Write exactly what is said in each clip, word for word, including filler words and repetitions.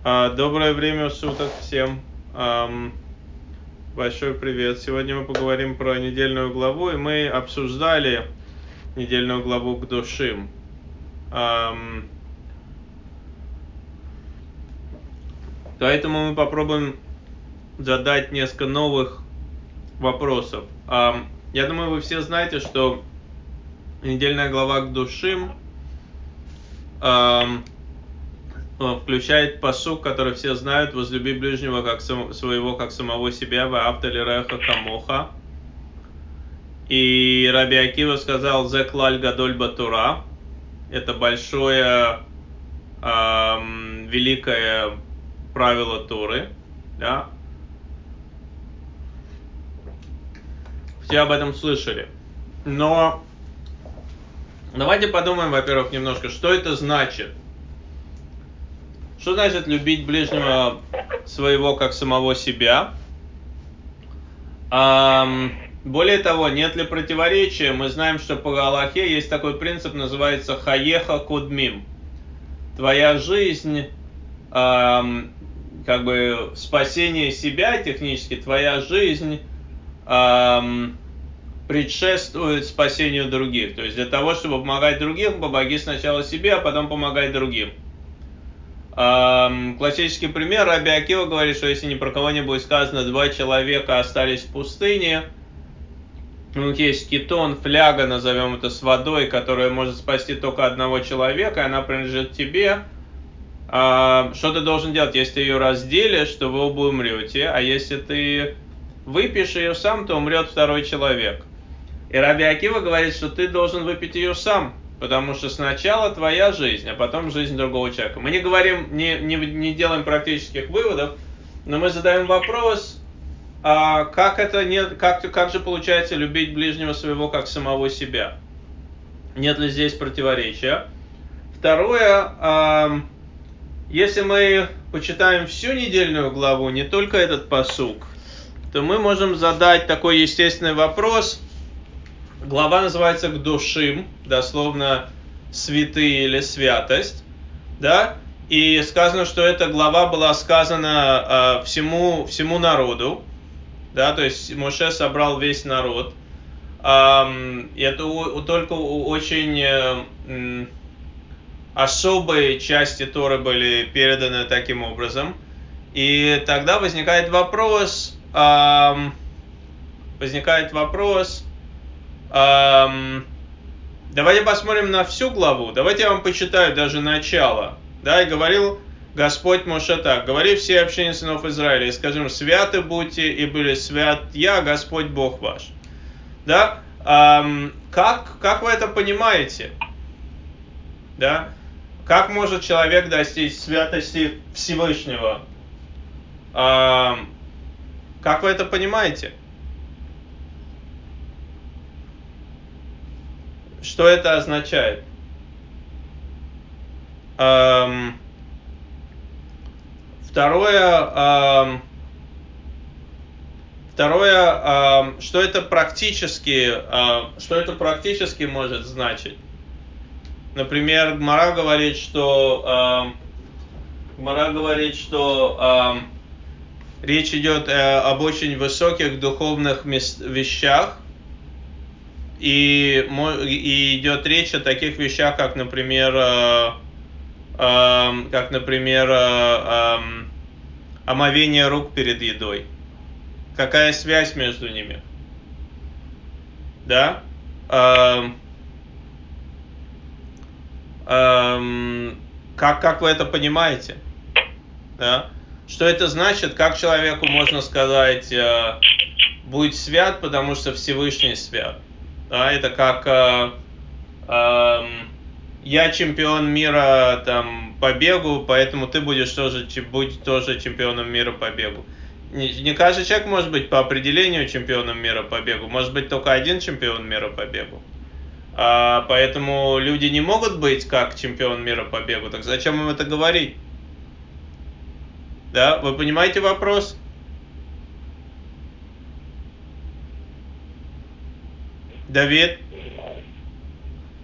А, Доброе время суток всем. Ам, Большой привет. Сегодня мы поговорим про недельную главу, и мы обсуждали недельную главу Кдушим. Ам, Поэтому мы попробуем задать несколько новых вопросов. Ам, Я думаю, вы все знаете, что недельная глава Кдушим ам, включает пасук, который все знают: возлюби ближнего как сам, своего, как самого себя, ваавта лиреха камоха. И Раби Акива сказал: зе клаль гадоль батура. Это большое, эм, великое правило Торы. Да? Все об этом слышали. Но давайте подумаем, во-первых, немножко, что это значит. Что значит любить ближнего своего как самого себя? Эм, более того, нет ли противоречия? Мы знаем, что по Галахе есть такой принцип, называется хаеха кудмим. Твоя жизнь, эм, как бы спасение себя технически, твоя жизнь эм, предшествует спасению других. То есть для того, чтобы помогать другим, помоги сначала себе, а потом помогай другим. Эм, классический пример: Раби Акива говорит, что если ни про кого не будет сказано, два человека остались в пустыне, у них есть кетон, фляга, назовем это, с водой, которая может спасти только одного человека, и она принадлежит тебе. А, что ты должен делать? Если ты ее разделишь, то вы оба умрете, а если ты выпьешь ее сам, то умрет второй человек. И Раби Акива говорит, что ты должен выпить ее сам, потому что сначала твоя жизнь, а потом жизнь другого человека. Мы не говорим, не, не, не делаем практических выводов, но мы задаем вопрос: а как это нет, как, как же получается любить ближнего своего как самого себя? Нет ли здесь противоречия? Второе, эм, если мы почитаем всю недельную главу, не только этот пасук, то мы можем задать такой естественный вопрос. Глава называется Кдушим, дословно святые или святость, да? И сказано, что эта глава была сказана э, всему, всему народу, да, то есть Моше собрал весь народ. Эм, и это у, только у очень э, особые части Торы были переданы таким образом. И тогда возникает вопрос, эм, возникает вопрос, эм, давайте посмотрим на всю главу. Давайте я вам почитаю даже начало. Да, и говорил Господь Моше так: говори все общины сынов Израиля, и скажем: святы будьте, и были свят я, Господь Бог ваш. Да? Эм, как, как вы это понимаете? Да? Как может человек достичь святости Всевышнего? Эм, как вы это понимаете? Что это означает? Эм, второе, эм, второе, эм, что это практически, эм, что это практически может значить? Например, Гмара говорит, что эм, Гмара говорит, что эм, речь идет э, об очень высоких духовных мест, вещах, и, и идет речь о таких вещах, как, например, э, э, как, например, э, э, омовение рук перед едой. Какая связь между ними? Да? Эм, эм, как, как вы это понимаете? Да? Что это значит? Как человеку можно сказать: э, будь свят, потому что Всевышний свят? Да? Это как э, э, я чемпион мира там, по бегу, поэтому ты будешь тоже, будь тоже чемпионом мира по бегу. Не, не каждый человек может быть по определению чемпионом мира по бегу. Может быть только один чемпион мира по бегу. А, поэтому люди не могут быть как чемпион мира по бегу. Так зачем им это говорить? Да, вы понимаете вопрос? Давид?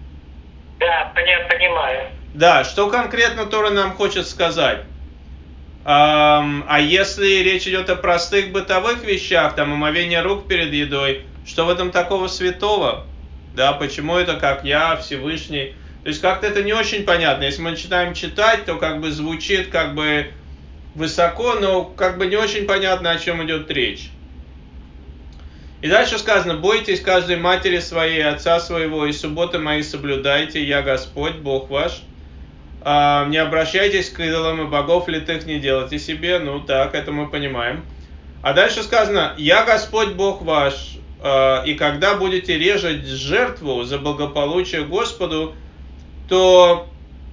Да, я понимаю. Да, что конкретно Тора нам хочет сказать? А, а если речь идет о простых бытовых вещах, там омовение рук перед едой, что в этом такого святого? Да, почему это как я, Всевышний? То есть как-то это не очень понятно. Если мы начинаем читать, то как бы звучит как бы высоко, но как бы не очень понятно, о чем идет речь. И дальше сказано: бойтесь каждой матери своей, отца своего, и субботы мои соблюдайте, я Господь, Бог ваш. А, не обращайтесь к идолам, и богов литых не делайте себе. Ну так, это мы понимаем. А дальше сказано: я Господь, Бог ваш, а, и когда будете резать жертву за благополучие Господу, то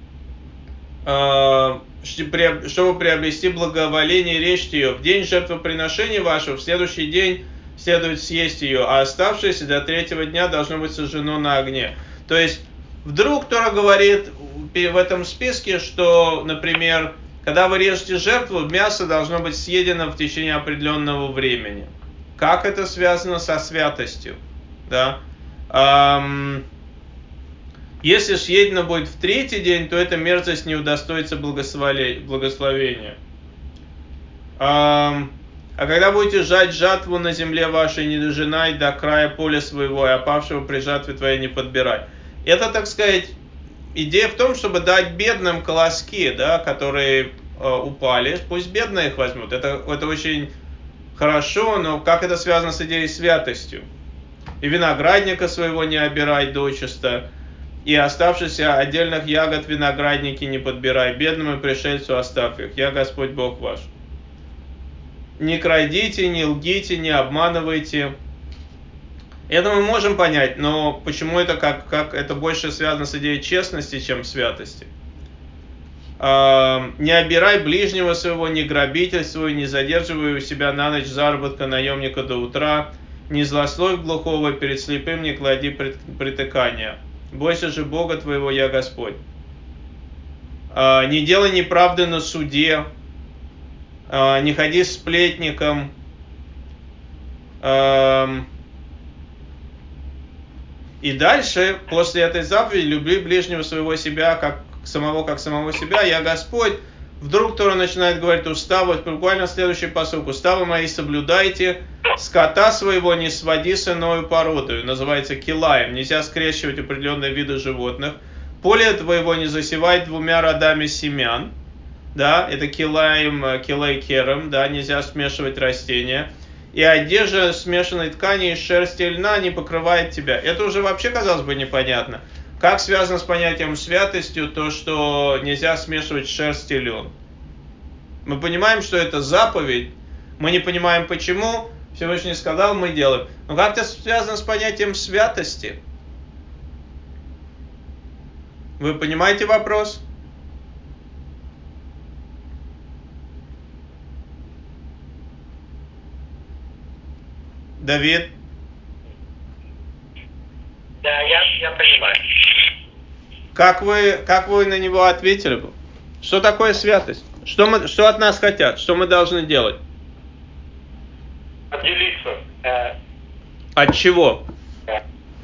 а, чтобы приобрести благоволение, режьте ее. В день жертвоприношения вашего, в следующий день следует съесть ее, а оставшееся до третьего дня должно быть сожжено на огне. То есть, вдруг Тора говорит в этом списке, что, например, когда вы режете жертву, мясо должно быть съедено в течение определенного времени. Как это связано со святостью? Да? Эм, если съедено будет в третий день, то эта мерзость не удостоится благословения. Эм, А когда будете жать жатву на земле вашей, не дожинай до края поля своего, и опавшего при жатве твоей не подбирай. Это, так сказать, идея в том, чтобы дать бедным колоски, да, которые э, упали. Пусть бедные их возьмут. Это, это очень хорошо, но как это связано с идеей святостью? И виноградника своего не обирай дочисто, и оставшихся отдельных ягод виноградники не подбирай. Бедному пришельцу оставь их. Я Господь Бог ваш. Не крадите, не лгите, не обманывайте. Это мы можем понять, но почему это как, как это больше связано с идеей честности, чем святости? Не обирай ближнего своего, не грабительствуй, не задерживай у себя на ночь заработка наемника до утра, не злословь глухого, перед слепым не клади притыкания. Бойся же Бога твоего, я Господь. Не делай неправды на суде, не ходи с сплетником, и дальше, после этой заповеди, люби ближнего своего себя, как самого, как самого себя, я Господь. Вдруг Тора начинает говорить уставы, буквально следующий пасук: уставы мои соблюдайте, скота своего не своди с иною породою, называется килаем, нельзя скрещивать определенные виды животных. Поле твоего не засевай двумя родами семян, да, это килаем, килей керем, да, нельзя смешивать растения. И одежда смешанной ткани из шерсти и льна не покрывает тебя. Это уже вообще, казалось бы, непонятно. Как связано с понятием святостью то, что нельзя смешивать шерсть и лен? Мы понимаем, что это заповедь. Мы не понимаем, почему. Всевышний сказал, мы делаем. Но как это связано с понятием святости? Вы понимаете вопрос? Давид? Да, я, я понимаю. Как вы, как вы на него ответили бы? Что такое святость? Что, мы, что от нас хотят? Что мы должны делать? Отделиться. Э, От чего? э.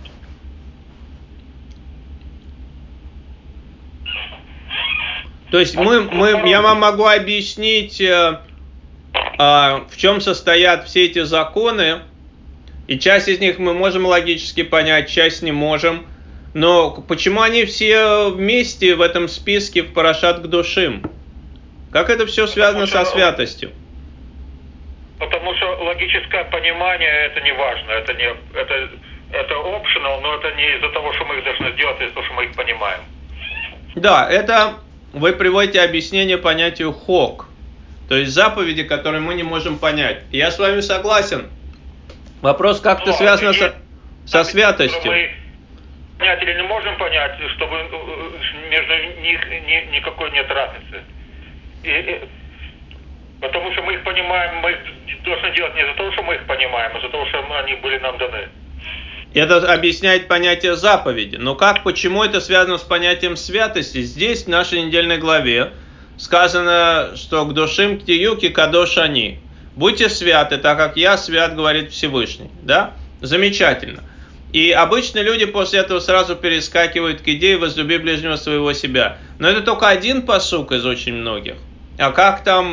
То есть мы, мы, я вам могу объяснить, э, э, в чем состоят все эти законы, и часть из них мы можем логически понять, часть не можем. Но почему они все вместе в этом списке в Парашат Кдушим? Как это все связано что, со святостью? Потому что логическое понимание это не важно, это не это это optional, но это не из-за того, что мы их должны сделать, а из-за того, что мы их понимаем. Да, это вы приводите объяснение понятию хок, то есть заповеди, которые мы не можем понять. Я с вами согласен. Вопрос как-то но связано со, со святостью. Мы понять или не можем понять, чтобы между них ни, никакой нет разницы. И, и, потому что мы их понимаем, мы должны делать не из-за того, что мы их понимаем, а из-за того, что они были нам даны. Это объясняет понятие заповеди. Но как, почему это связано с понятием святости? Здесь, в нашей недельной главе, сказано, что «Кдушим ктиюки кадош они». Будьте святы, так как я свят, говорит Всевышний. Да? Замечательно. И обычно люди после этого сразу перескакивают к идее «возлюби ближнего своего себя». Но это только один пасук из очень многих. А как там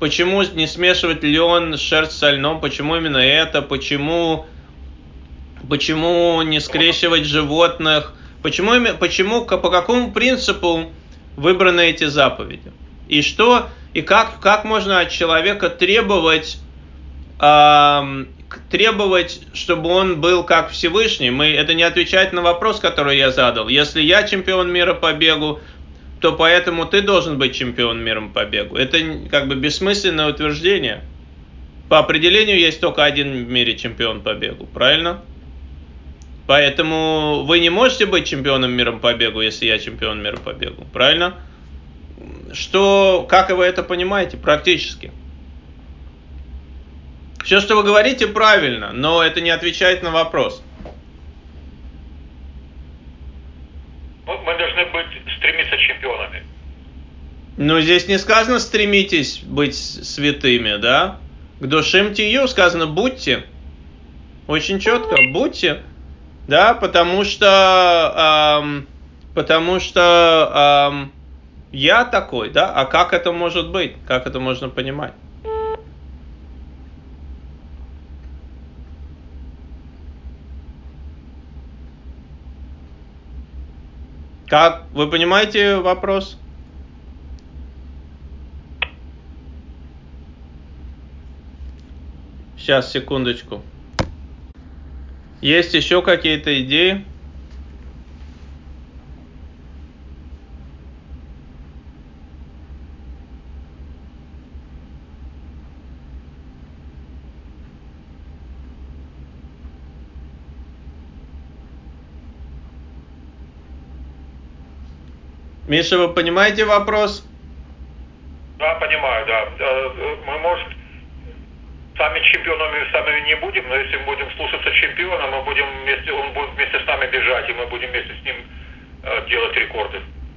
почему не смешивать лен, шерсть со льном, почему именно это, почему, почему не скрещивать животных, почему, почему, по какому принципу выбраны эти заповеди. И что, и как, как можно от человека требовать, э, требовать, чтобы он был как Всевышний. Мы, это не отвечает на вопрос, который я задал. Если я чемпион мира по бегу, то поэтому ты должен быть чемпион мира по бегу. Это как бы бессмысленное утверждение. По определению есть только один в мире чемпион по бегу, правильно? Поэтому вы не можете быть чемпионом мира по бегу, если я чемпион мира по бегу, правильно? Что, как вы это понимаете практически? Все, что вы говорите, правильно, но это не отвечает на вопрос. Мы должны быть, стремиться чемпионами. Но здесь не сказано «стремитесь быть святыми», да? К душим тию сказано «будьте». Очень четко «будьте». Да, потому что, эм, потому что эм, я такой, да, а как это может быть, как это можно понимать? Как, вы понимаете вопрос? Сейчас, секундочку. Есть еще какие-то идеи? Миша, вы понимаете вопрос? Да, понимаю, да. Мы, может, сами чемпионами сами не будем, но если мы будем слушаться чемпиона, мы будем вместе, он будет вместе с нами бежать, и мы будем вместе с ним э, делать рекорды.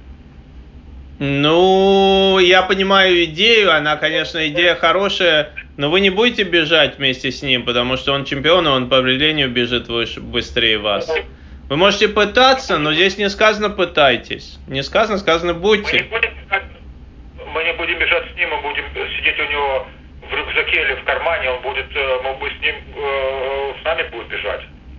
Ну, я понимаю идею, она, конечно, идея хорошая, но вы не будете бежать вместе с ним, потому что он чемпион, и он по определению бежит выше, быстрее вас. Вы можете пытаться, но здесь не сказано «пытайтесь». Не сказано, сказано «будьте». Мы не будем, мы не будем бежать с ним, мы будем сидеть у него в рюкзаке или в кармане, он будет, мы бы с ним, с нами будет бежать.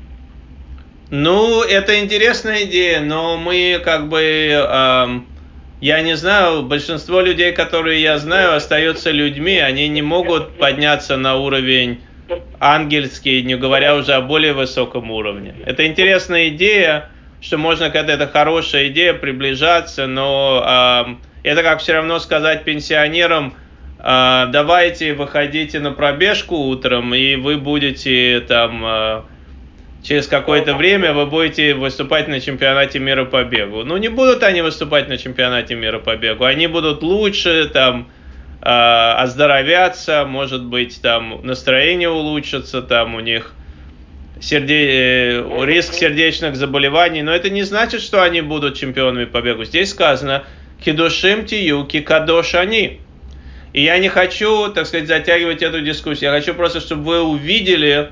Ну, это интересная идея, но мы как бы, эм, я не знаю, большинство людей, которые я знаю, остаются людьми, они не могут подняться на уровень ангельский, не говоря уже о более высоком уровне. Это интересная идея, что можно, когда это хорошая идея, приближаться, но э, это как все равно сказать пенсионерам, э, давайте выходите на пробежку утром, и вы будете там, э, через какое-то время вы будете выступать на чемпионате мира по бегу. Ну, не будут они выступать на чемпионате мира по бегу, они будут лучше, там, оздоровятся, может быть, там настроение улучшится, там у них серде... риск сердечных заболеваний, но это не значит, что они будут чемпионами по бегу. Здесь сказано «кидушим тию, кикадош они». И я не хочу, так сказать, затягивать эту дискуссию, я хочу просто, чтобы вы увидели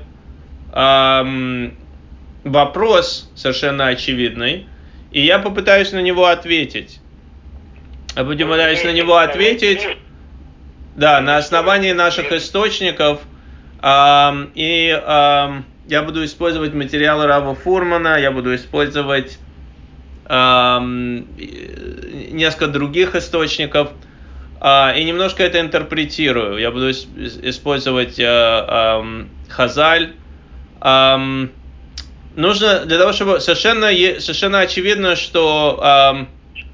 эм, вопрос совершенно очевидный, и я попытаюсь на него ответить. Я попытаюсь на него ответить... Да, на основании наших источников, э, и э, я буду использовать материалы Рава Фурмана, я буду использовать э, несколько других источников, э, и немножко это интерпретирую. Я буду использовать э, э, Хазаль. Э, нужно для того, чтобы совершенно, совершенно очевидно, что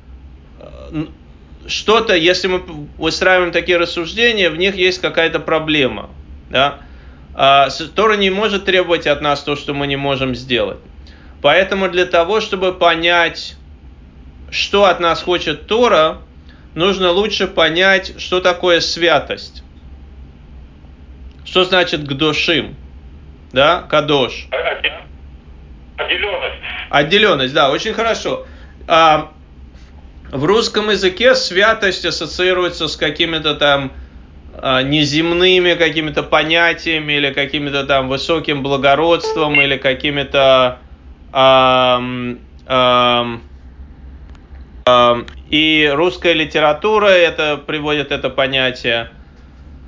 э, что-то, если мы выстраиваем такие рассуждения, в них есть какая-то проблема. Да? А, Тора не может требовать от нас то, что мы не можем сделать. Поэтому для того, чтобы понять, что от нас хочет Тора, нужно лучше понять, что такое святость. Что значит гдошим? Да? Кадош. Отделенность. Отделенность, да, очень хорошо. А, В русском языке святость ассоциируется с какими-то там э, неземными какими-то понятиями или каким-то там высоким благородством или какими-то э, э, э, и русская литература это приводит это понятие.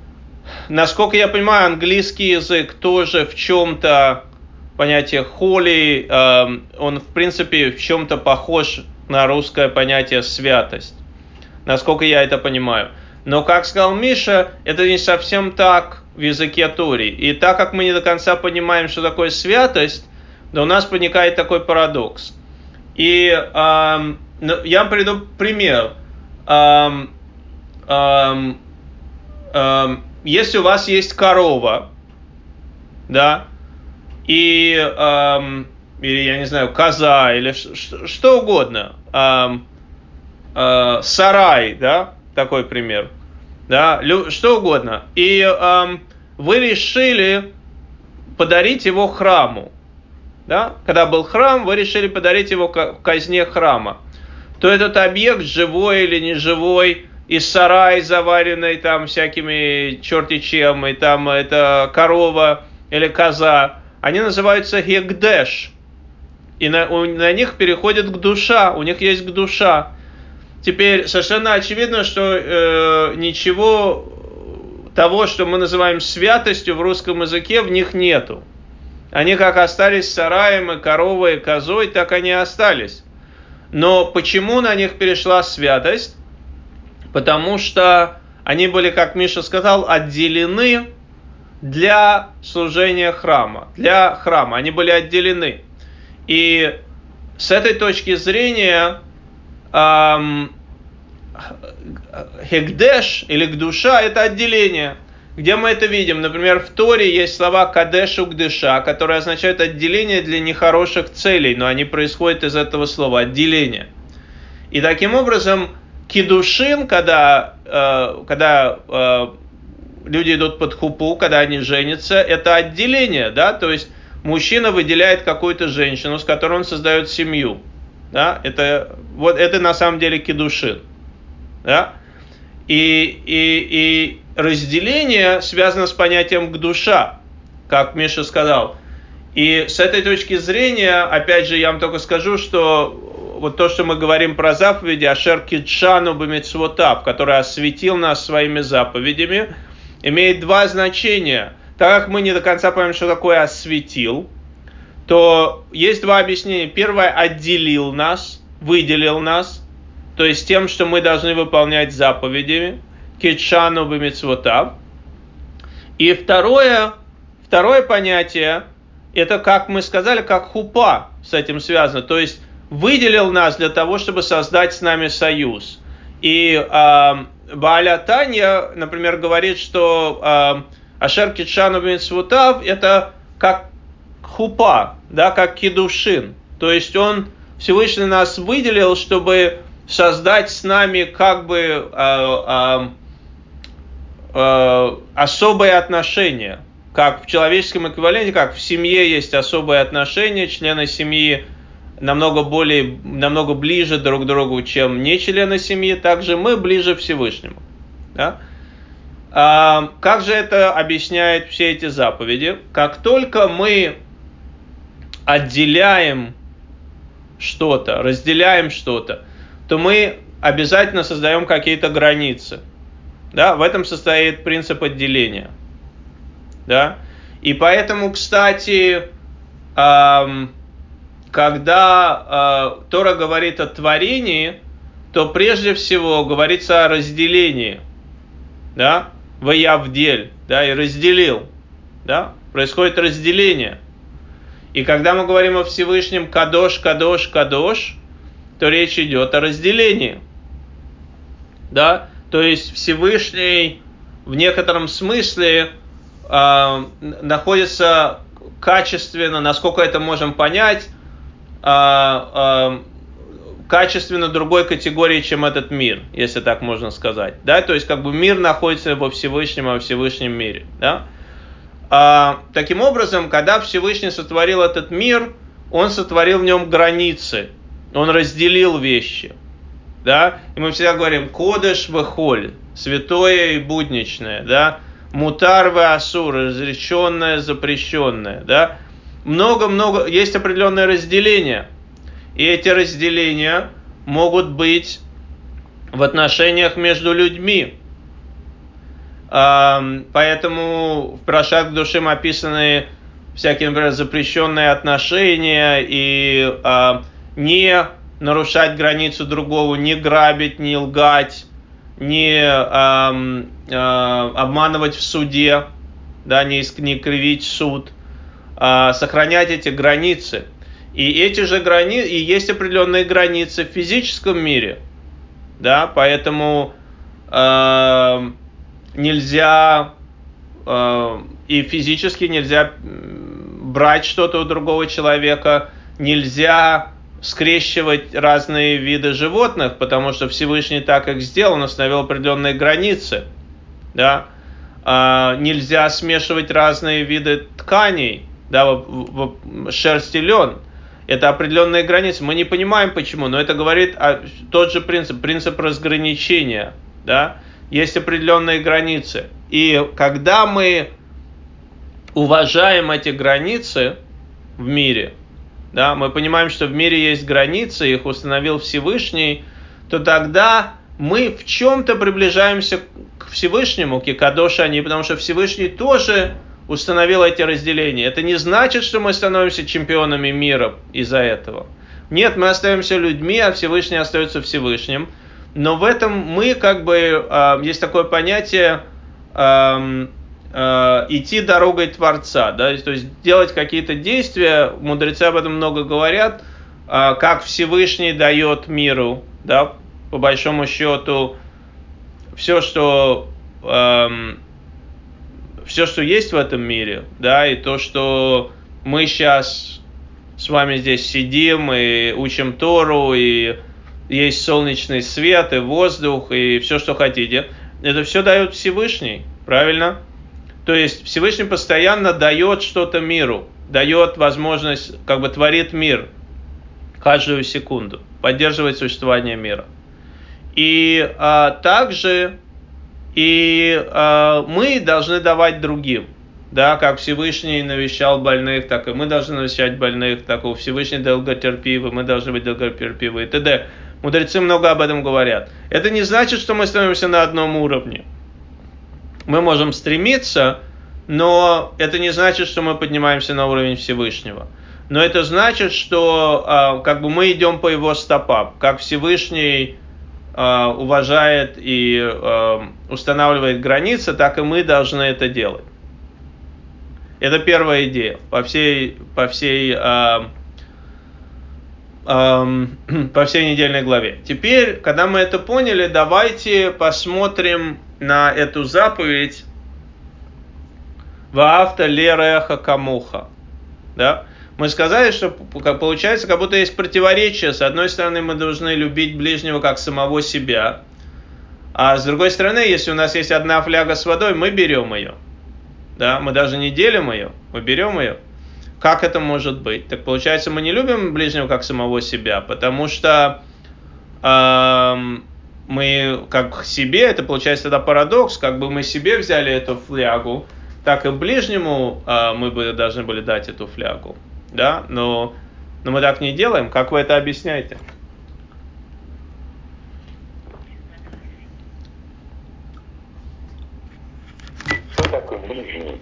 насколько я понимаю, английский язык тоже в чем-то, понятие holy, э, он в принципе в чем-то похож на русское понятие святость, насколько я это понимаю. Но, как сказал Миша, это не совсем так в языке Тори. И так как мы не до конца понимаем, что такое святость, то у нас возникает такой парадокс. И эм, я вам приведу пример. Эм, эм, эм, если у вас есть корова, да, и, эм, или, я не знаю, коза, или что, что угодно, эм, э, сарай, да, такой пример, да, что угодно, и эм, вы решили подарить его храму, да, когда был храм, вы решили подарить его казне храма, то этот объект, живой или не живой, и сарай, заваренный там всякими черти чем, и там это корова или коза, они называются гекдеш, и на, у, на них переходит к душа, у них есть к душа. Теперь совершенно очевидно, что э, ничего того, что мы называем святостью в русском языке, в них нету. Они как остались сараем, и коровой, и козой, так они и остались. Но почему на них перешла святость? Потому что они были, как Миша сказал, отделены для служения храма. Для храма они были отделены. И с этой точки зрения эм, хекдеш или гдуша – это отделение. Где мы это видим? Например, в Торе есть слова кадеш у гдыша, которые означают отделение для нехороших целей, но они происходят из этого слова отделение. И таким образом кидушин, когда, э, когда э, люди идут под хупу, когда они женятся, это отделение, да, то есть мужчина выделяет какую-то женщину, с которой он создает семью, да, это, вот это на самом деле кидушин, да, и, и, и разделение связано с понятием гдуша, как Миша сказал, и с этой точки зрения, опять же, я вам только скажу, что вот то, что мы говорим про заповеди, ашер кидшану бемицвотав, который осветил нас своими заповедями, имеет два значения. Так как мы не до конца понимаем, что такое осветил, то есть два объяснения. Первое, отделил нас, выделил нас, то есть тем, что мы должны выполнять заповеди, кидшану бемицвотав. И второе, второе понятие, это, как мы сказали, как хупа с этим связано, то есть выделил нас для того, чтобы создать с нами союз. И э, Бааля Танья, например, говорит, что ашер кидшану бемицвотав это как хупа, да, как кидушин. То есть он, Всевышний нас выделил, чтобы создать с нами как бы э, э, э, особые отношения. Как в человеческом эквиваленте, как в семье есть особые отношения, члены семьи намного более, намного ближе друг к другу, чем не члены семьи, также мы ближе к Всевышнему. Да? А, как же это объясняет все эти заповеди? Как только мы отделяем что-то, разделяем что-то, то мы обязательно создаем какие-то границы. Да? В этом состоит принцип отделения. Да? И поэтому, кстати, эм, когда э, Тора говорит о творении, то прежде всего говорится о разделении. Да? Ваявдель, да, и разделил. Да? Происходит разделение. И когда мы говорим о Всевышнем кадош, кадош, кадош, то речь идет о разделении. Да? То есть Всевышний в некотором смысле э, находится качественно, насколько это можем понять, э, э, качественно другой категории, чем этот мир, если так можно сказать. Да? То есть как бы мир находится во Всевышнем, во Всевышнем мире. Да? А, таким образом, когда Всевышний сотворил этот мир, он сотворил в нем границы, он разделил вещи. Да? И мы всегда говорим кодеш вехоль, святое и будничное, да? Мутар ве асур, разрешенное, запрещенное. Да? Много-много, есть определенное разделение. И эти разделения могут быть в отношениях между людьми. Поэтому в Парашат Кдушим описаны всякие, например, запрещенные отношения и не нарушать границу другого, не грабить, не лгать, не обманывать в суде, да, не, не кривить суд, сохранять эти границы. И эти же границы, и есть определенные границы в физическом мире, да, поэтому э, нельзя э, и физически нельзя брать что-то у другого человека, нельзя скрещивать разные виды животных, потому что Всевышний так их сделал, он установил определенные границы, да, э, нельзя смешивать разные виды тканей, да, в, в, шерсть и лен. Это определенные границы. Мы не понимаем почему, но это говорит о, тот же принцип, принцип разграничения. Да? Есть определенные границы. И когда мы уважаем эти границы в мире, да, мы понимаем, что в мире есть границы, их установил Всевышний, то тогда мы в чем-то приближаемся к Всевышнему, к Кадош Они, потому что Всевышний тоже установил эти разделения. Это не значит, что мы становимся чемпионами мира из-за этого. Нет, мы остаемся людьми, а Всевышний остается Всевышним. Но в этом мы как бы, э, есть такое понятие э, э, идти дорогой Творца. Да? То есть делать какие-то действия, мудрецы об этом много говорят, э, как Всевышний дает миру, да? По большому счету, все, что... Э, все, что есть в этом мире, да, и то, что мы сейчас с вами здесь сидим и учим Тору, и есть солнечный свет, и воздух, и все, что хотите, это все дает Всевышний, правильно? То есть Всевышний постоянно дает что-то миру, дает возможность, как бы творит мир каждую секунду, поддерживает существование мира. И а, также... И э, мы должны давать другим, да, как Всевышний навещал больных, так и мы должны навещать больных, так и у Всевышний долготерпивый, мы должны быть долготерпивы и т.д. Мудрецы много об этом говорят. Это не значит, что мы становимся на одном уровне. Мы можем стремиться, но это не значит, что мы поднимаемся на уровень Всевышнего. Но это значит, что э, как бы мы идем по его стопам, как Всевышний уважает и э, устанавливает границы, так и мы должны это делать. Это первая идея по всей, по всей, э, э, по всей недельной главе. Теперь, когда мы это поняли, давайте посмотрим на эту заповедь «Ваавта лереха камуха». Да? Мы сказали, что получается, как будто есть противоречие. С одной стороны, мы должны любить ближнего как самого себя. А с другой стороны, если у нас есть одна фляга с водой, мы берем ее. Да? Мы даже не делим ее, мы берем ее. Как это может быть? Так получается, мы не любим ближнего как самого себя, потому что э, мы как себе, это получается тогда парадокс, как бы мы себе взяли эту флягу, так и ближнему э, мы бы должны были дать эту флягу. Да, но, но мы так не делаем. Как вы это объясняете? Что такое ближний?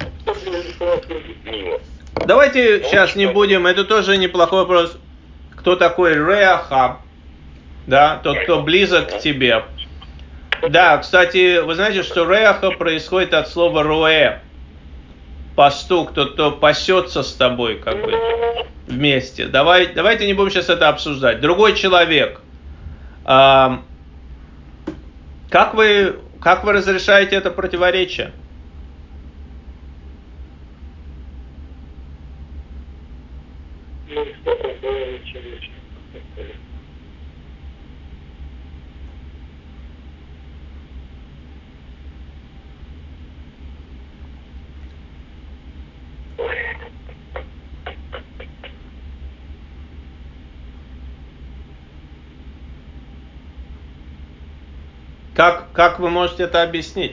Давайте сейчас не будем. Это тоже неплохой вопрос. Кто такой реаха? Да, тот, кто близок к тебе. Да, кстати, вы знаете, что реаха происходит от слова роэ. Пастух, тот, кто пасется с тобой, как бы, вместе. Давай, давайте не будем сейчас это обсуждать. Другой человек. А, как вы, как вы разрешаете это противоречие? Как, как вы можете это объяснить?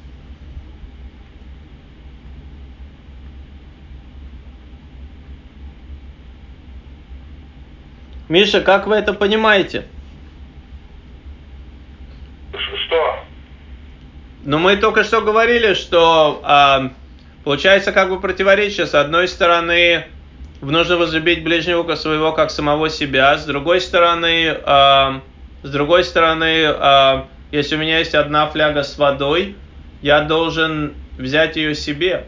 Миша, как вы это понимаете? Что? Но мы только что говорили, что э, получается как бы противоречие. С одной стороны, нужно возлюбить ближнего своего как самого себя. С другой стороны, э, с другой стороны, э, если у меня есть одна фляга с водой, я должен взять ее себе.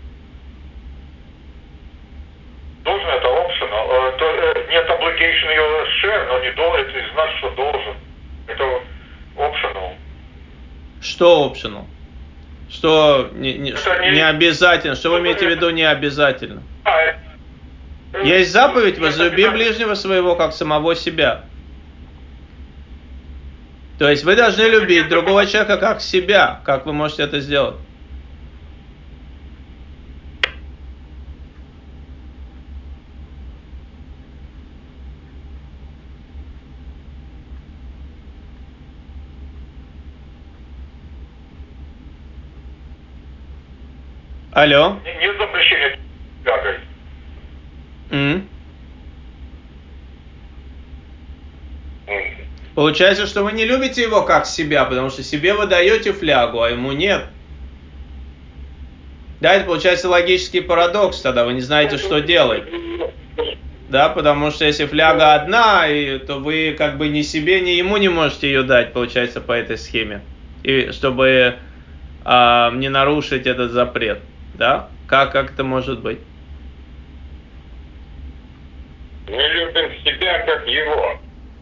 Должен, это optional. Это, нет obligation ее share, но не должен, это не значит, что должен. Это optional. Что optional? Что не, не, не, не обязательно? Что вы имеете в виду не обязательно? Есть заповедь: возлюби ближнего своего как самого себя. То есть вы должны любить другого человека как себя. Как вы можете это сделать? Алло? Нет запрещения флягой. Mm. Получается, что вы не любите его как себя, потому что себе вы даете флягу, а ему нет. Да, это получается логический парадокс, тогда вы не знаете, что делать. Да, потому что если фляга одна, и, то вы как бы ни себе, ни ему не можете ее дать, получается, по этой схеме. И чтобы а, не нарушить этот запрет. Да? Как, как это может быть? Мы любим себя как его.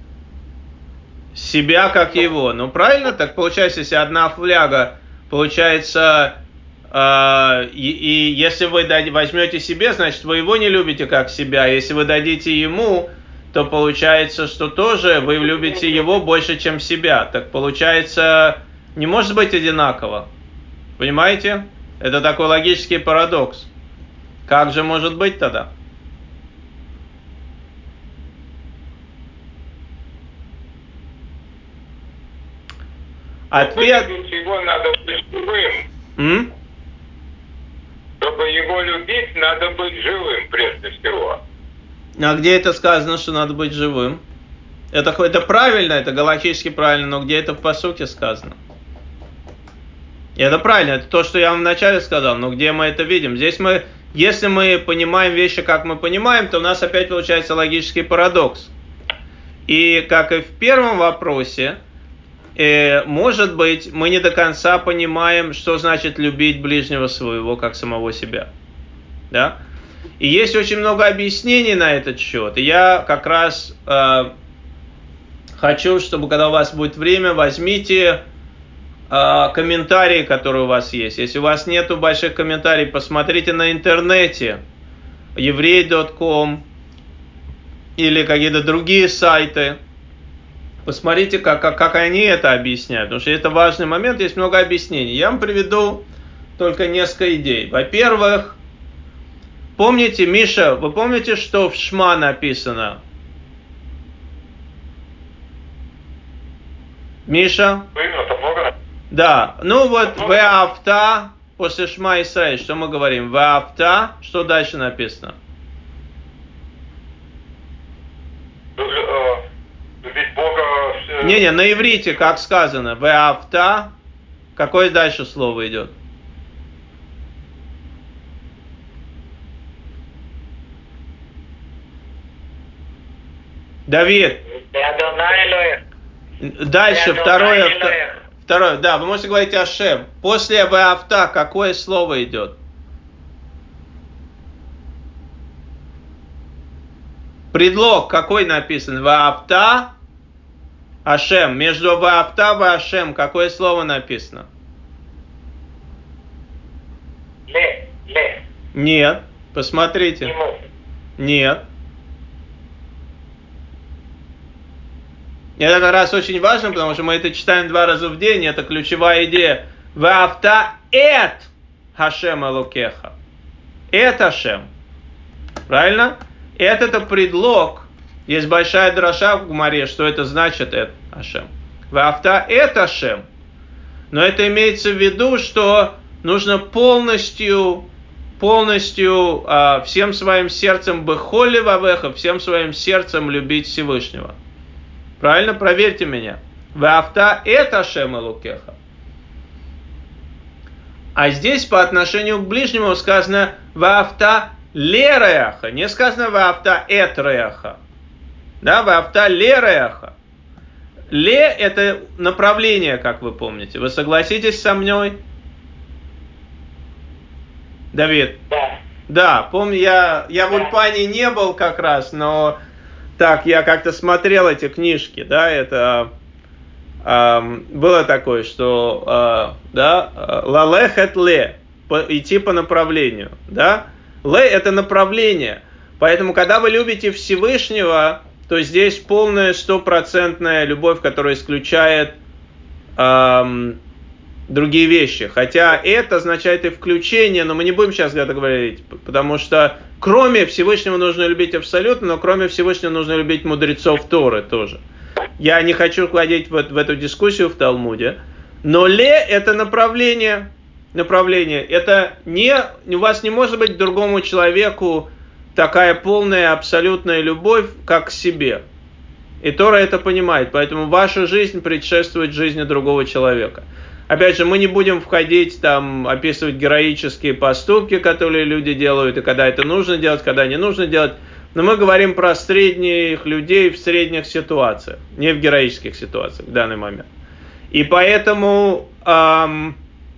Себя как его. Ну правильно, так получается, если одна фляга, получается, э, и, и если вы возьмете себе, значит вы его не любите как себя. Если вы дадите ему, то получается, что тоже вы любите его больше, чем себя. Так получается, не может быть одинаково. Понимаете? Это такой логический парадокс. Как же может быть тогда? Ответ... Его надо быть живым. М? Чтобы его любить, надо быть живым прежде всего. А где это сказано, что надо быть живым? Это, это правильно, это галактически правильно, но где это в пасуке сказано? И это правильно, это то, что я вам вначале сказал, но где мы это видим? Здесь мы, если мы понимаем вещи, как мы понимаем, то у нас опять получается логический парадокс. И как и в первом вопросе, э, может быть, мы не до конца понимаем, что значит любить ближнего своего, как самого себя. Да? И есть очень много объяснений на этот счет. И я как раз э, хочу, чтобы когда у вас будет время, возьмите э, комментарии, которые у вас есть. Если у вас нету больших комментариев, посмотрите на интернете еврей точка ком или какие-то другие сайты. Посмотрите, как, как, как они это объясняют. Потому что это важный момент, есть много объяснений. Я вам приведу только несколько идей. Во-первых, помните, Миша, вы помните, что в Шма написано? Миша? Да, ну вот Веавта, после Шма Исраэль, что мы говорим? Веавта, что дальше написано? Любить Бога... Не-не, на иврите, как сказано, Веавта, какое дальше слово идет? Давид. Дальше, второе, второе, да, вы можете говорить Ашем. После Веавта какое слово идет? Предлог какой написан? Веавта, Ашем. Между Веавта и Ашем какое слово написано? Ле, ле. Нет, посмотрите. Ему. Нет. Это как раз очень важно, потому что мы это читаем два раза в день, это ключевая идея. Веавта эт Хашем Элокеха. Эт Хашем. Правильно? Это это предлог. Есть большая дроша в Гмаре, что это значит эт Хашем. Веавта эт Хашем. Но это имеется в виду, что нужно полностью, полностью а, всем своим сердцем бехоли вавеха, всем своим сердцем любить Всевышнего. Правильно? Проверьте меня. Веавта эт Хашем Элокеха. А здесь по отношению к ближнему сказано «ваавта лереаха», не сказано «ваавта этреаха». Да, «ваавта лереаха». Ле – это направление, как вы помните. Вы согласитесь со мной? Давид? Да. Да, помню, я, я в Ульпане не был как раз, но так, я как-то смотрел эти книжки, да, это э, было такое, что, э, да, лалехет ле, идти по направлению, да, ле – это направление, поэтому, когда вы любите Всевышнего, то здесь полная стопроцентная любовь, которая исключает эм, другие вещи. Хотя это означает и включение, но мы не будем сейчас это говорить, потому что кроме Всевышнего нужно любить абсолютно, но кроме Всевышнего нужно любить мудрецов Торы тоже. Я не хочу входить в, в эту дискуссию в Талмуде, но ле – это направление, направление. Это не, у вас не может быть к другому человеку такая полная, абсолютная любовь, как к себе. И Тора это понимает. Поэтому ваша жизнь предшествует жизни другого человека. Опять же, мы не будем входить, там, описывать героические поступки, которые люди делают, и когда это нужно делать, когда не нужно делать. Но мы говорим про средних людей в средних ситуациях, не в героических ситуациях в данный момент. И поэтому эм,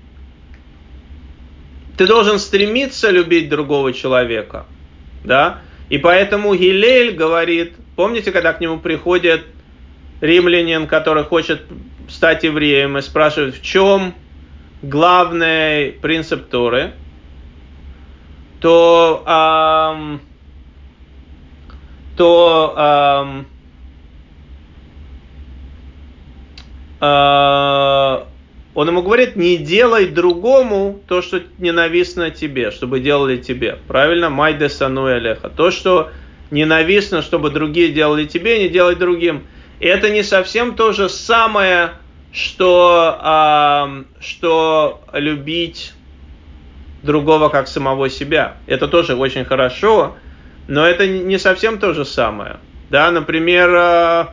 ты должен стремиться любить другого человека. Да? И поэтому Гилель говорит, помните, когда к нему приходит римлянин, который хочет стать евреем, и спрашивает, в чем главный принцип Торы, то, эм, то эм, э, он ему говорит, не делай другому то, что ненавистно тебе, чтобы делали тебе. Правильно? Майде сану элеха. То, что ненавистно, чтобы другие делали тебе, не делай другим. И это не совсем то же самое, что, э, что любить другого как самого себя. Это тоже очень хорошо, но это не совсем то же самое. Да, например, э,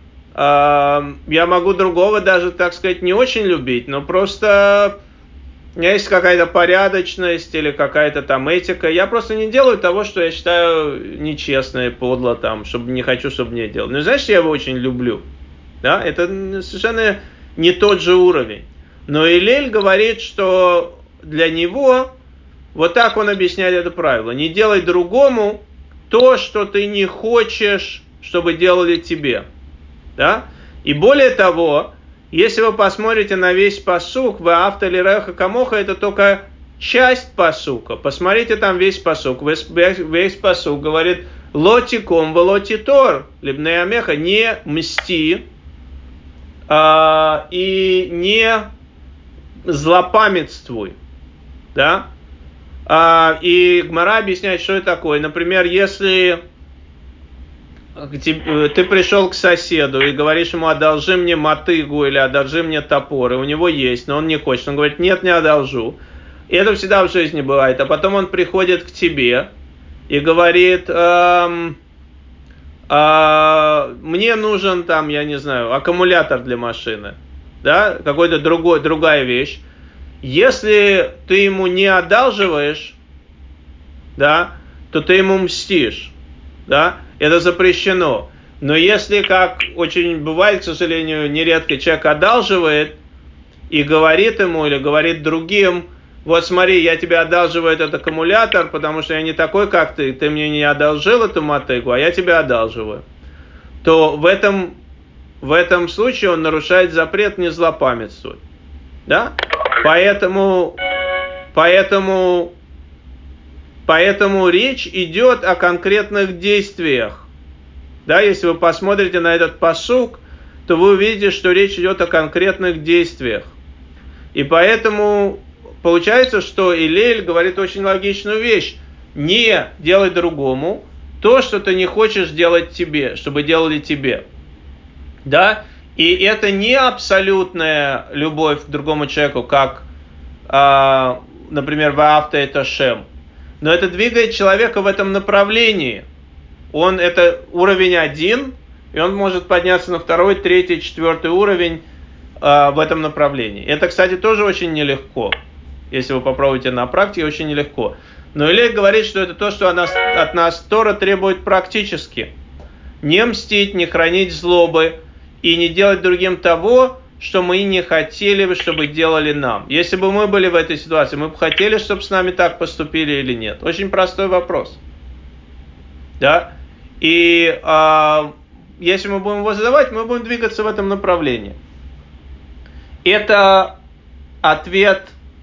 я могу другого даже, так сказать, не очень любить, но просто у меня есть какая-то порядочность или какая-то там этика. Я просто не делаю того, что я считаю нечестно и подло, там, чтобы не хочу, чтобы мне делали. Ну, знаешь, я его очень люблю. Да? Это совершенно не тот же уровень. Но Илель говорит, что для него, вот так он объясняет это правило. Не делай другому то, что ты не хочешь, чтобы делали тебе. Да? И более того, если вы посмотрите на весь пасук, «Ваавта лиреха камоха» это только часть пасука. Посмотрите там весь пасук. Весь, весь пасук говорит «Лотиком волотитор» либней амеха, не мсти а, и не злопамятствуй. Да? А, и Гмара объясняет, что это такое. Например, если ты пришел к соседу и говоришь ему, одолжи мне мотыгу или одолжи мне топор, и у него есть, но он не хочет. Он говорит, нет, не одолжу. И это всегда в жизни бывает. А потом он приходит к тебе и говорит, эм, э, мне нужен там, я не знаю, аккумулятор для машины, да, какой-то другой, другая вещь. Если ты ему не одалживаешь, да, то ты ему мстишь, да. Это запрещено. Но если, как очень бывает, к сожалению, нередко человек одалживает и говорит ему или говорит другим, вот смотри, я тебе одалживаю этот аккумулятор, потому что я не такой, как ты, ты мне не одолжил эту мотыгу, а я тебе одалживаю, то в этом, в этом случае он нарушает запрет не злопамятствовать. Да? Поэтому, поэтому Поэтому речь идет о конкретных действиях. Да, если вы посмотрите на этот пасук, то вы увидите, что речь идет о конкретных действиях. И поэтому получается, что Илель говорит очень логичную вещь. Не делай другому то, что ты не хочешь делать тебе, чтобы делали тебе. Да? И это не абсолютная любовь к другому человеку, как, э, например, «Ваавта это Шем». Но это двигает человека в этом направлении. Он это уровень один, и он может подняться на второй, третий, четвертый уровень э, в этом направлении. Это, кстати, тоже очень нелегко. Если вы попробуете на практике, очень легко. Но Илель говорит, что это то, что от нас Тора требует практически. Не мстить, не хранить злобы и не делать другим того, что мы не хотели бы, чтобы делали нам. Если бы мы были в этой ситуации, мы бы хотели, чтобы с нами так поступили или нет? Очень простой вопрос. Да? И а, если мы будем его задавать, мы будем двигаться в этом направлении. Это ответ,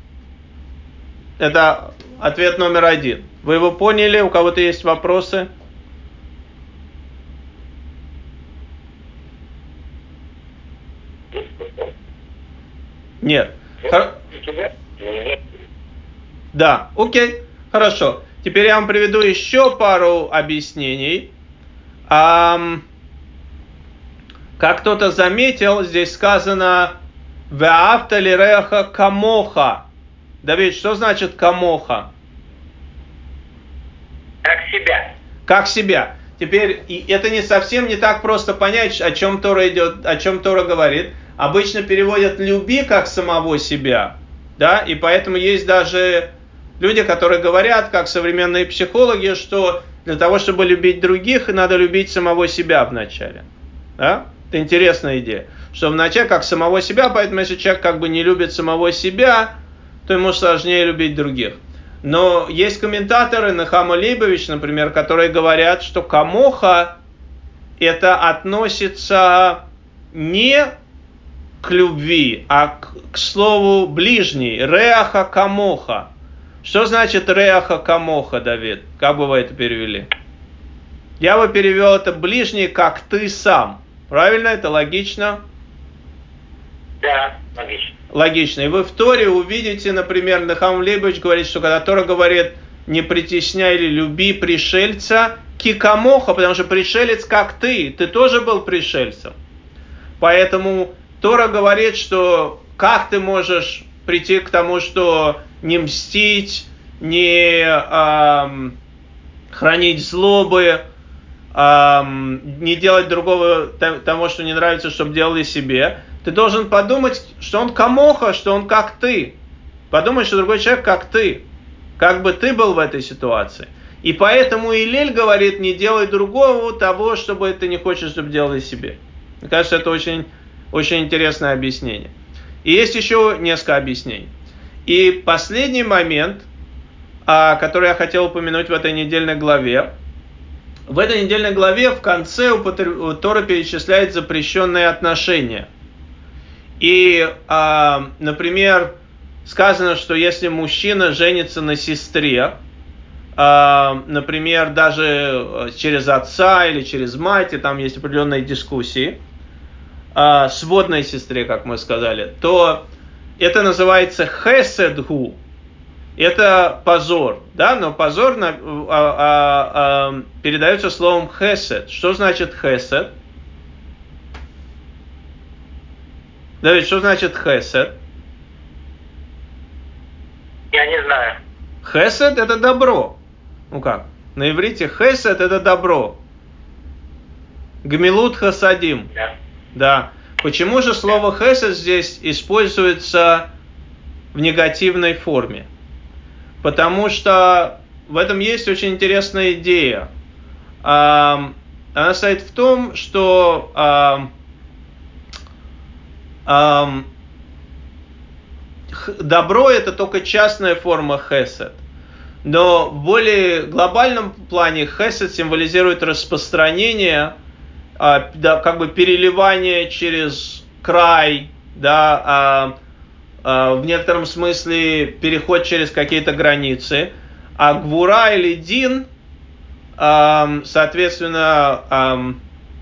это ответ номер один. Вы его поняли? У кого-то есть вопросы? Нет. Хор... Да, окей, хорошо. Теперь я вам приведу еще пару объяснений. Ам... Как кто-то заметил, здесь сказано «Веавта лиреха камоха». Давид, что значит камоха? Как себя. Как себя. Теперь и это не совсем не так просто понять, о чем Тора идет, о чем Тора говорит. Обычно переводят «люби как самого себя», да, и поэтому есть даже люди, которые говорят, как современные психологи, что для того, чтобы любить других, надо любить самого себя вначале, да. Это интересная идея, что вначале как самого себя, поэтому если человек как бы не любит самого себя, то ему сложнее любить других. Но есть комментаторы, Нехама Лейбович, например, которые говорят, что камоха это относится не к любви, а к, к слову ближний, реаха камоха. Что значит реаха камоха, Давид? Как бы вы это перевели? Я бы перевел это ближний, как ты сам. Правильно? Это логично? Да, логично. Логично. И вы в Торе увидите, например, Нехам Лейбович говорит, что когда Тора говорит «не притесняй или люби пришельца», кикамоха, потому что пришелец как ты, ты тоже был пришельцем. Поэтому Тора говорит, что как ты можешь прийти к тому, что не мстить, не эм, хранить злобы, эм, не делать другого того, что не нравится, чтобы делали себе. Ты должен подумать, что он камоха, что он как ты. Подумай, что другой человек как ты. Как бы ты был в этой ситуации. И поэтому Илель говорит, не делай другого того, чтобы ты не хочешь, чтобы делали себе. Мне кажется, это очень, очень интересное объяснение. И есть еще несколько объяснений. И последний момент, который я хотел упомянуть в этой недельной главе. В этой недельной главе в конце Тора перечисляет запрещенные отношения. И, например, сказано, что если мужчина женится на сестре, например, даже через отца или через мать, и там есть определенные дискуссии, сводной сестре, как мы сказали, то это называется хеседгу. Это позор, да, но позор на, а, а, а, передается словом хесед. Что значит хесед? Давид, что значит хесед? Я не знаю. Хесед это добро. Ну как? На иврите хесед это добро. Гмилут хасадим. Да. Да. Почему же слово хесед здесь используется в негативной форме? Потому что в этом есть очень интересная идея. Она состоит в том, что добро это только частная форма хесед. Но в более глобальном плане хесед символизирует распространение, как бы переливание через край, да, в некотором смысле переход через какие-то границы. А гвура или дин, соответственно,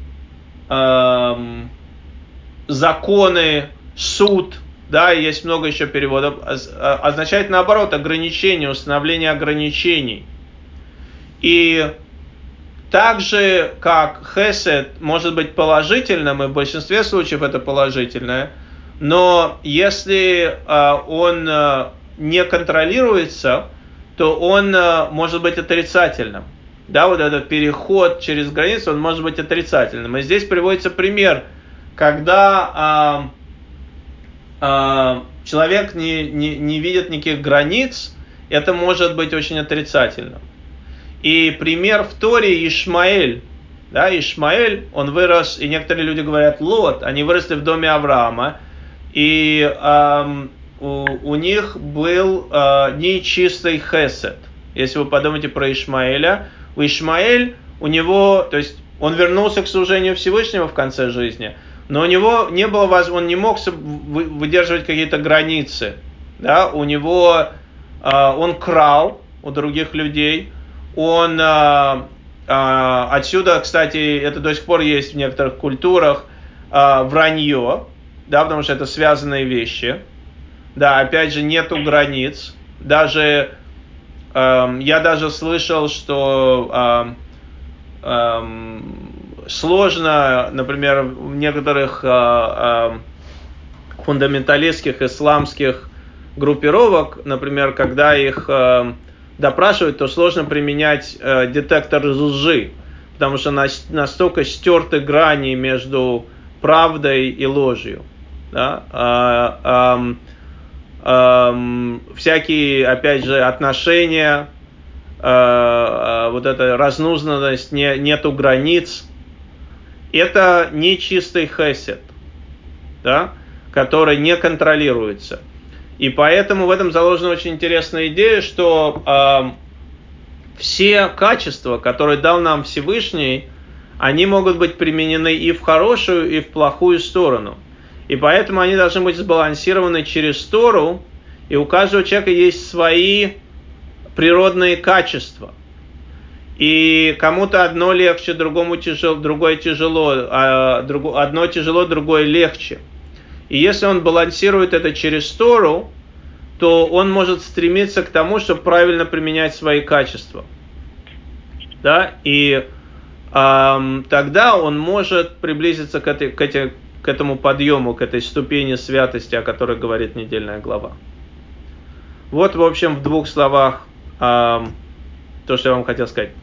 законы, суд, да, есть много еще переводов, означает наоборот ограничение, установление ограничений. И так же, как хесед может быть положительным, и в большинстве случаев это положительное, но если он не контролируется, то он может быть отрицательным. Да, вот этот переход через границу, он может быть отрицательным. И здесь приводится пример, когда а, а, человек не, не, не видит никаких границ, это может быть очень отрицательно. И пример в Торе Ишмаэль. Да, Ишмаэль, он вырос, и некоторые люди говорят Лот, они выросли в доме Авраама, и эм, у, у них был э, нечистый хесед. Если вы подумаете про Ишмаэля, у Ишмаэль, у него, то есть он вернулся к служению Всевышнего в конце жизни, но у него не было, он не мог выдерживать какие-то границы. Да? У него, э, он крал у других людей, он, э, э, отсюда, кстати, это до сих пор есть в некоторых культурах, э, вранье, да, потому что это связанные вещи. Да, опять же, нету границ. Даже, э, я даже слышал, что э, э, сложно, например, в некоторых э, э, фундаменталистских исламских группировок, например, когда их э, допрашивают, то сложно применять э, детектор лжи, потому что на, настолько стерты грани между правдой и ложью. Да? А, а, а, всякие, опять же, отношения, а, вот эта разнузданность, не, нету границ. Это не чистый хесед, да? Который не контролируется. И поэтому в этом заложена очень интересная идея, что э, все качества, которые дал нам Всевышний, они могут быть применены и в хорошую, и в плохую сторону. И поэтому они должны быть сбалансированы через Тору, и у каждого человека есть свои природные качества. И кому-то одно легче, другому тяжело, другое тяжело, а друг, одно тяжело, другое легче. И если он балансирует это через Тору, то он может стремиться к тому, чтобы правильно применять свои качества. Да? И эм, тогда он может приблизиться к, этой, к, этой, к этому подъему, к этой ступени святости, о которой говорит недельная глава. Вот, в общем, в двух словах эм, то, что я вам хотел сказать.